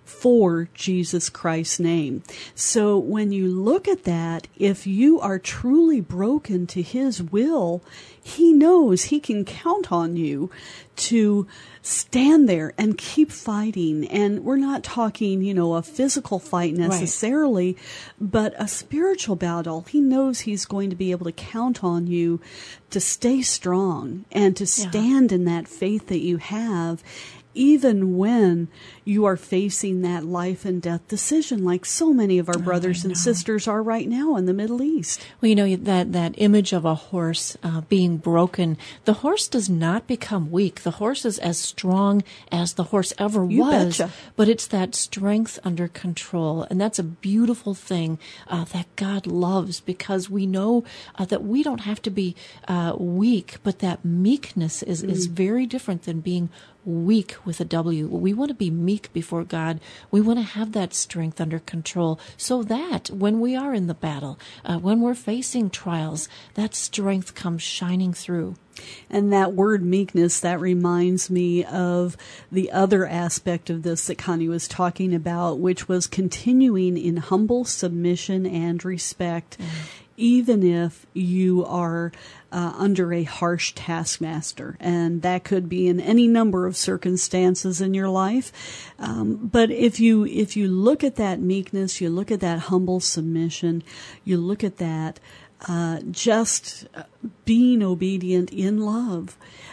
for Jesus Christ's name. So when you look at that, if you are truly broken to His will, He knows He can count on you to stand there and keep fighting. And we're not talking, you know, a physical fight necessarily, right. but a spiritual battle. He knows He's going to be able to count on you to stay strong and to stand yeah. in that faith that you have, even when you are facing that life and death decision, like so many of our brothers and sisters are right now in the Middle East. Well, you know, that, that image of a horse uh, being broken, the horse does not become weak. The horse is as strong as the horse ever you was, betcha. But it's that strength under control. And that's a beautiful thing uh, that God loves, because we know uh, that we don't have to be uh, weak, but that meekness is, mm. is very different than being weak with a W. We want to be meek before God. We want to have that strength under control so that when we are in the battle, uh, when we're facing trials, that strength comes shining through. And that word meekness, that reminds me of the other aspect of this that Connie was talking about, which was continuing in humble submission and respect, mm. even if you are uh, under a harsh taskmaster. And that could be in any number of circumstances in your life. Um, but if you, if you look at that meekness, you look at that humble submission, you look at that Uh, just being obedient in love,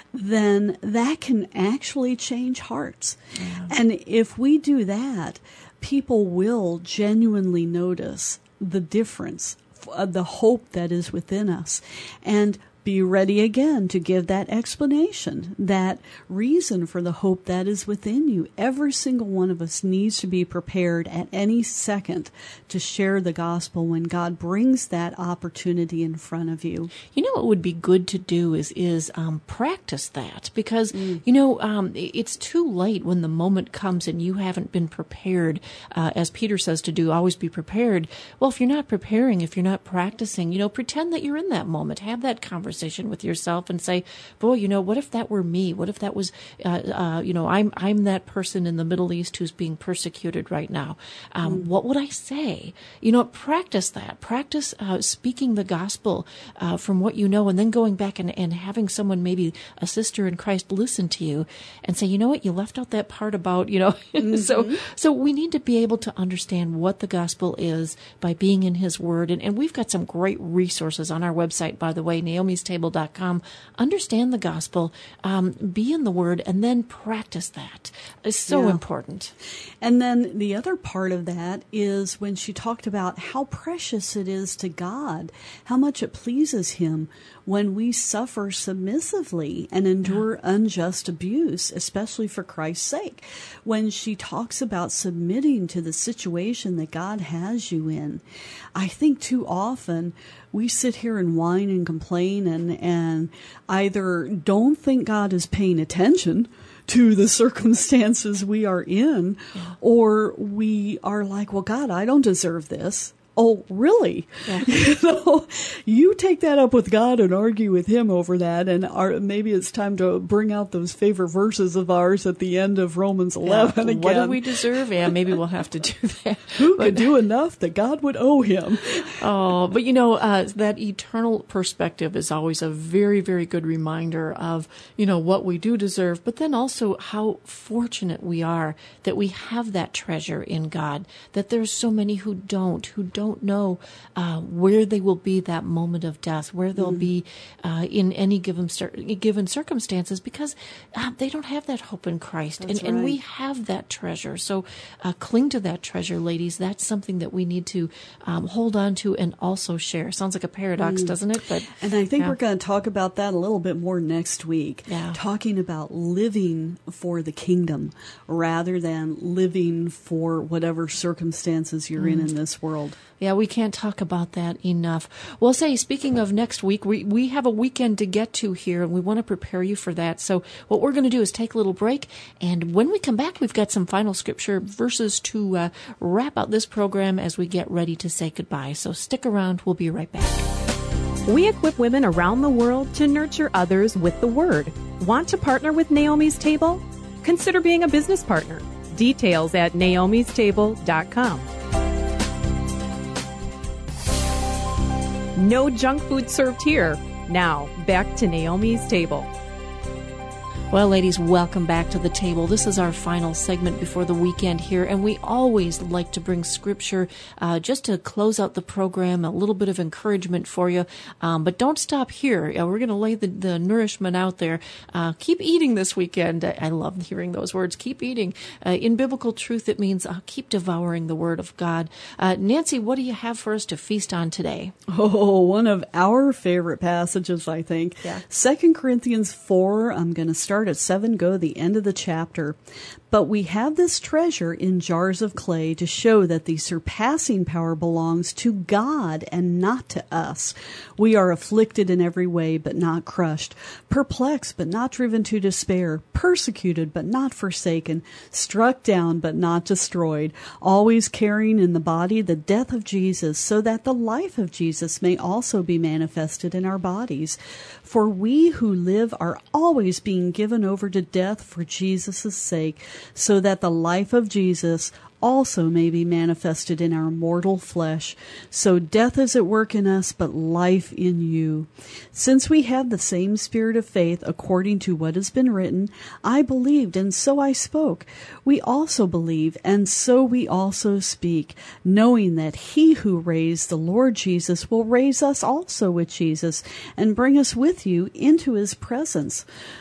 then that can actually change hearts. Yeah. And if we do that, people will genuinely notice the difference, uh, the hope that is within us, and be ready again to give that explanation, that reason for the hope that is within you. Every single one of us needs to be prepared at any second to share the gospel when God brings that opportunity in front of you. You know what would be good to do is is um, practice that, because, mm. you know, um, it's too late when the moment comes and you haven't been prepared. Uh, as Peter says to do, always be prepared. Well, if you're not preparing, if you're not practicing, you know, pretend that you're in that moment. Have that conversation with yourself and say, boy, you know, what if that were me? What if that was, uh, uh, you know, I'm I'm that person in the Middle East who's being persecuted right now. Um, mm. What would I say? You know, practice that. Practice uh, speaking the gospel uh, from what you know, and then going back and, and having someone, maybe a sister in Christ, listen to you and say, you know what, you left out that part about, you know. Mm-hmm. so so we need to be able to understand what the gospel is by being in his word. And, and we've got some great resources on our website, by the way, Naomi's Table dot com. Understand the gospel, um, be in the word, and then practice that. It's so yeah. important. And then the other part of that is when she talked about how precious it is to God, how much it pleases him when we suffer submissively and endure yeah. unjust abuse, especially for Christ's sake. When she talks about submitting to the situation that God has you in, I think too often we sit here and whine and complain and, and either don't think God is paying attention to the circumstances we are in, yeah. or we are like, well, God, I don't deserve this. Oh, really? Yeah. You know, you take that up with God and argue with him over that, and our, maybe it's time to bring out those favorite verses of ours at the end of Romans eleven yeah. again. What do we deserve? Yeah, maybe we'll have to do that. Who but, could do enough that God would owe him? Oh, but you know, uh, that eternal perspective is always a very, very good reminder of, you know, what we do deserve, but then also how fortunate we are that we have that treasure in God, that there's so many who don't, who don't don't know uh, where they will be that moment of death, where they'll mm. be uh, in any given given circumstances, because uh, they don't have that hope in Christ. And, right. and we have that treasure. So uh, cling to that treasure, ladies. That's something that we need to um, hold on to and also share. Sounds like a paradox, mm. doesn't it? But And I think yeah. we're going to talk about that a little bit more next week, yeah. talking about living for the kingdom rather than living for whatever circumstances you're mm. in in this world. Yeah, we can't talk about that enough. Well, say, speaking of next week, we, we have a weekend to get to here, and we want to prepare you for that. So what we're going to do is take a little break, and when we come back, we've got some final scripture verses to uh, wrap out this program as we get ready to say goodbye. So stick around. We'll be right back. We equip women around the world to nurture others with the Word. Want to partner with Naomi's Table? Consider being a business partner. Details at Naomi's Table dot com. No junk food served here. Now, back to Naomi's Table. Well, ladies, welcome back to the table. This is our final segment before the weekend here, and we always like to bring scripture uh, just to close out the program, a little bit of encouragement for you. Um, but don't stop here. Uh, we're going to lay the, the nourishment out there. Uh, keep eating this weekend. I, I love hearing those words. Keep eating. Uh, in biblical truth, it means uh, keep devouring the Word of God. Uh, Nancy, what do you have for us to feast on today? Oh, one of our favorite passages, I think. Yeah. Second Corinthians four. I'm going to start start at seven, go to the end of the chapter. But we have this treasure in jars of clay to show that the surpassing power belongs to God and not to us. We are afflicted in every way, but not crushed, perplexed, but not driven to despair, persecuted, but not forsaken, struck down, but not destroyed, always carrying in the body the death of Jesus, so that the life of Jesus may also be manifested in our bodies. For we who live are always being given over to death for Jesus' sake, so that the life of Jesus also may be manifested in our mortal flesh. So death is at work in us, but life in you. Since we have the same spirit of faith, according to what has been written, I believed, and so I spoke. We also believe, and so we also speak, knowing that he who raised the Lord Jesus will raise us also with Jesus, and bring us with you into his presence.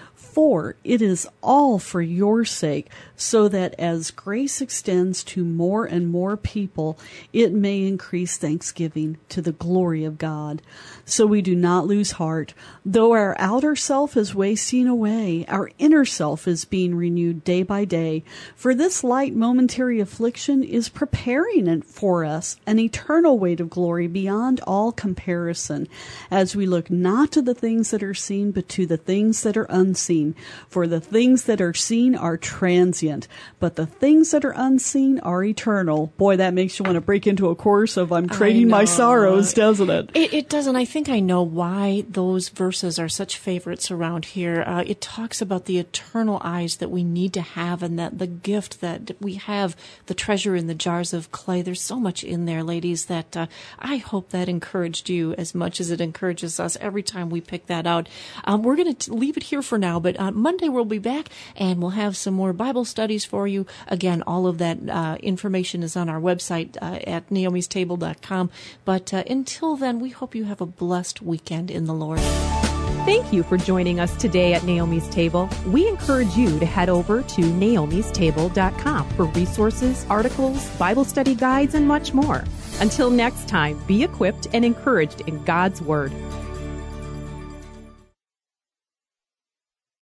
For it is all for your sake, so that as grace extends to more and more people, it may increase thanksgiving to the glory of God. So we do not lose heart. Though our outer self is wasting away, our inner self is being renewed day by day. For this light momentary affliction is preparing for us an eternal weight of glory beyond all comparison, as we look not to the things that are seen, but to the things that are unseen. For the things that are seen are transient, but the things that are unseen are eternal. Boy, that makes you want to break into a chorus of I'm trading my sorrows, doesn't it? It, it does, and I think I know why those verses are such favorites around here. Uh, it talks about the eternal eyes that we need to have, and that the gift that we have, the treasure in the jars of clay. There's so much in there, ladies, that uh, I hope that encouraged you as much as it encourages us every time we pick that out. Um, we're going to leave it here for now, but on Monday we'll be back and we'll have some more Bible studies for you. Again, all of that uh, information is on our website uh, at naomis table dot com. But uh, until then, we hope you have a blessed weekend in the Lord. Thank you for joining us today at Naomi's Table. We encourage you to head over to naomis table dot com for resources, articles, Bible study guides, and much more. Until next time, be equipped and encouraged in God's Word.